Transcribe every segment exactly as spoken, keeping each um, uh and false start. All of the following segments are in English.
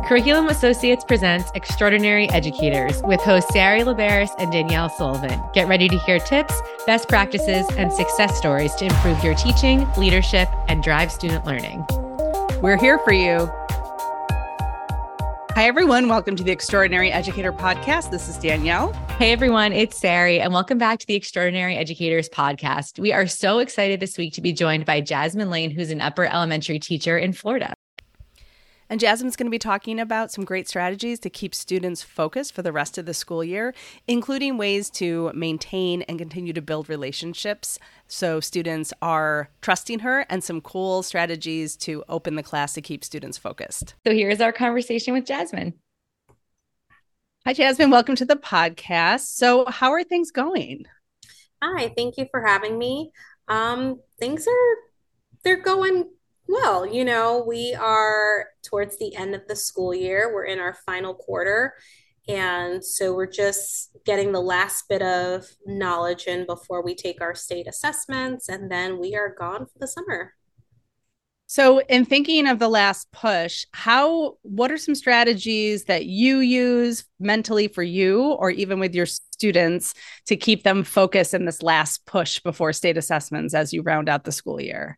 Curriculum Associates presents Extraordinary Educators with hosts Sari Laberis and Danielle Sullivan. Get ready to hear tips, best practices, and success stories to improve your teaching, leadership, and drive student learning. We're here for you. Hi, everyone. Welcome to the Extraordinary Educator Podcast. This is Danielle. Hey, everyone. It's Sari, and welcome back to the Extraordinary Educators Podcast. We are so excited this week to be joined by Jasmine Lane, who's an upper elementary teacher in Florida. And Jasmine's going to be talking about some great strategies to keep students focused for the rest of the school year, including ways to maintain and continue to build relationships so students are trusting her, and some cool strategies to open the class to keep students focused. So here's our conversation with Jasmine. Hi, Jasmine. Welcome to the podcast. So how are things going? Hi, thank you for having me. Um, things are, they're going well. You know, we are towards the end of the school year. We're in our final quarter. And so we're just getting the last bit of knowledge in before we take our state assessments, and then we are gone for the summer. So in thinking of the last push, how, what are some strategies that you use mentally for you or even with your students to keep them focused in this last push before state assessments as you round out the school year?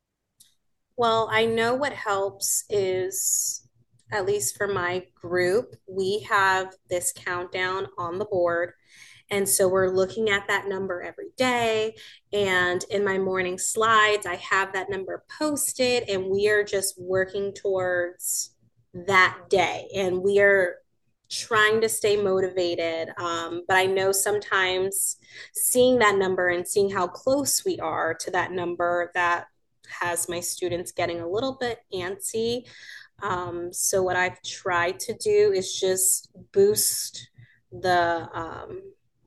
Well, I know what helps is, at least for my group, we have this countdown on the board. And so we're looking at that number every day. And in my morning slides, I have that number posted, and we are just working towards that day. And we are trying to stay motivated. Um, but I know sometimes seeing that number and seeing how close we are to that number, that has my students getting a little bit antsy. Um, so what I've tried to do is just boost the, um,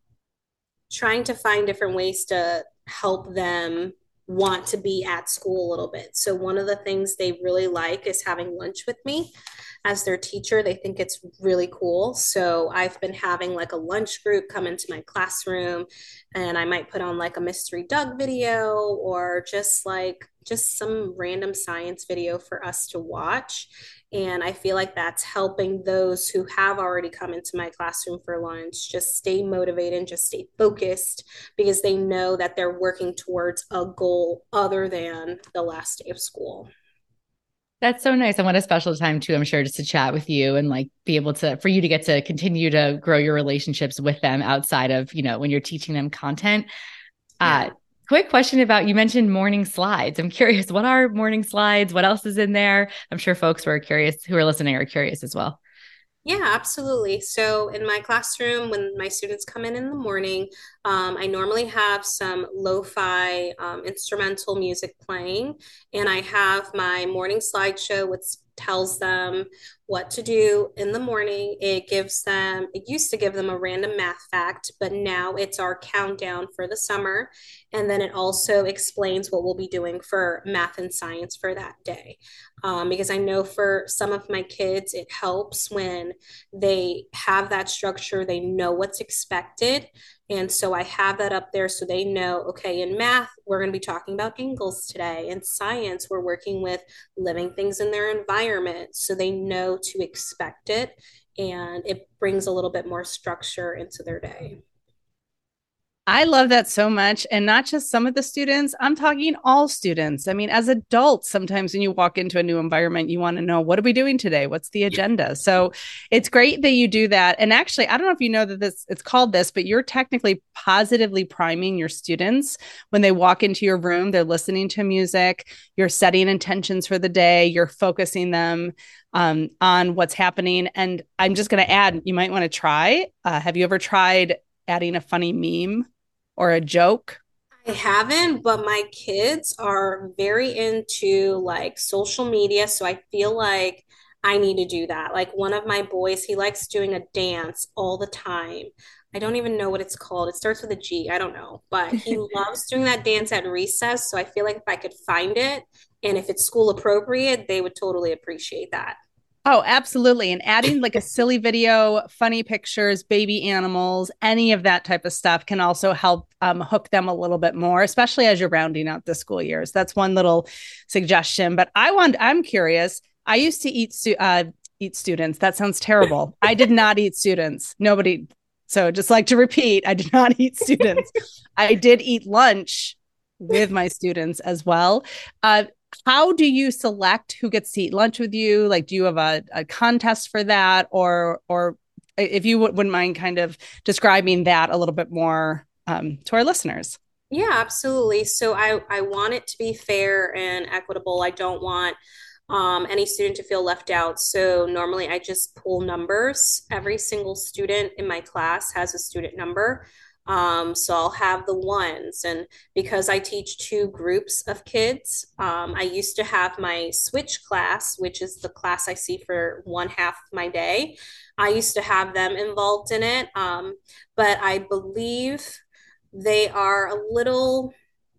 trying to find different ways to help them want to be at school a little bit. So one of the things they really like is having lunch with me as their teacher. They think it's really cool. So I've been having like a lunch group come into my classroom, and I might put on like a Mystery Doug video or just like just some random science video for us to watch. And I feel like that's helping those who have already come into my classroom for lunch just stay motivated and just stay focused, because they know that they're working towards a goal other than the last day of school. That's so nice. And what a special time too, I'm sure, just to chat with you and like be able to, for you to get to continue to grow your relationships with them outside of, you know, when you're teaching them content. Uh, Yeah. Quick question about, you mentioned morning slides. I'm curious, what are morning slides? What else is in there? I'm sure folks who are curious, who are listening are curious as well. Yeah, absolutely. So in my classroom, when my students come in in the morning, um, I normally have some lo-fi um, instrumental music playing, and I have my morning slideshow, which tells them what to do in the morning. It gives them, it used to give them a random math fact, but now it's our countdown for the summer. And then it also explains what we'll be doing for math and science for that day. Um, because I know for some of my kids, it helps when they have that structure, they know what's expected. And so I have that up there so they know, okay, in math, we're going to be talking about angles today. In science, we're working with living things in their environment, so they know to expect it, and it brings a little bit more structure into their day. I love that so much. And not just some of the students, I'm talking all students. I mean, as adults, sometimes when you walk into a new environment, you want to know, what are we doing today? What's the agenda? So it's great that you do that. And actually, I don't know if you know that this, it's called this, but you're technically positively priming your students when they walk into your room. They're listening to music, you're setting intentions for the day, you're focusing them um, on what's happening. And I'm just going to add, you might want to try. Uh, have you ever tried adding a funny meme or a joke? I haven't, but my kids are very into like social media. So I feel like I need to do that. Like one of my boys, he likes doing a dance all the time. I don't even know what it's called. It starts with a G. I don't know, but he loves doing that dance at recess. So I feel like if I could find it and if it's school appropriate, they would totally appreciate that. Oh, absolutely. And adding like a silly video, funny pictures, baby animals, any of that type of stuff can also help um, hook them a little bit more, especially as you're rounding out the school years. That's one little suggestion. But I want, I'm curious. I used to eat uh, eat students. That sounds terrible. I did not eat students. Nobody. So just like to repeat, I did not eat students. I did eat lunch with my students as well. Uh, how do you select who gets to eat lunch with you? Like, do you have a, a contest for that? Or, or if you w- wouldn't mind kind of describing that a little bit more um, to our listeners. Yeah, absolutely. So I, I want it to be fair and equitable. I don't want um, any student to feel left out. So normally I just pull numbers. Every single student in my class has a student number. Um, so I'll have the ones. And because I teach two groups of kids, um, I used to have my switch class, which is the class I see for one half of my day. I used to have them involved in it. Um, but I believe they are a little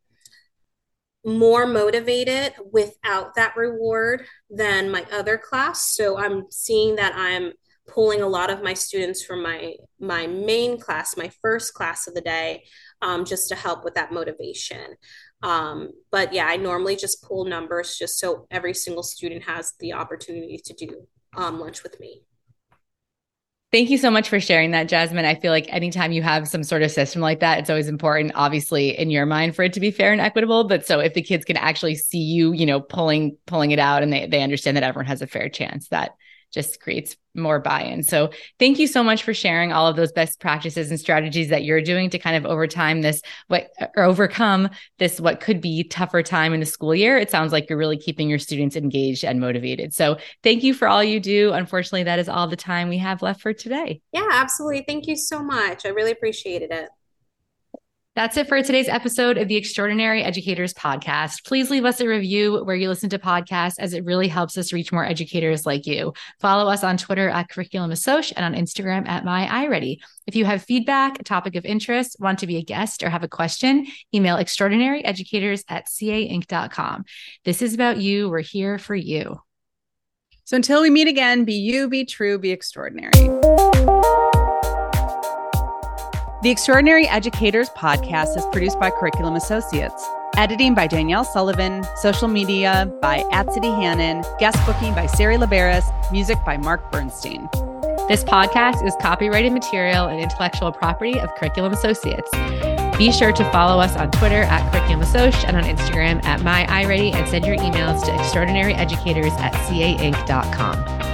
more motivated without that reward than my other class. So I'm seeing that I'm pulling a lot of my students from my my main class, my first class of the day, um, just to help with that motivation. Um, but yeah, I normally just pull numbers just so every single student has the opportunity to do um, lunch with me. Thank you so much for sharing that, Jasmine. I feel like anytime you have some sort of system like that, it's always important, obviously, in your mind for it to be fair and equitable. But so if the kids can actually see you, you know, pulling, pulling it out and they, they understand that everyone has a fair chance, that just creates more buy-in. So thank you so much for sharing all of those best practices and strategies that you're doing to kind of overtime this, what, or overcome this, what could be tougher time in the school year. It sounds like you're really keeping your students engaged and motivated. So thank you for all you do. Unfortunately, that is all the time we have left for today. Yeah, absolutely. Thank you so much. I really appreciated it. That's it for today's episode of the Extraordinary Educators Podcast. Please leave us a review where you listen to podcasts, as it really helps us reach more educators like you. Follow us on Twitter at Curriculum Assoc and on Instagram at My iReady. If you have feedback, a topic of interest, want to be a guest, or have a question, email extraordinaryeducators at c a inc dot com. This is about you. We're here for you. So until we meet again, be you, be true, be extraordinary. The Extraordinary Educators Podcast is produced by Curriculum Associates. Editing by Danielle Sullivan. Social media by at City Hannon. Guest booking by Sari Liberis. Music by Mark Bernstein. This podcast is copyrighted material and intellectual property of Curriculum Associates. Be sure to follow us on Twitter at Curriculum Assoc and on Instagram at My iReady, and send your emails to extraordinaryeducators at c a inc dot com.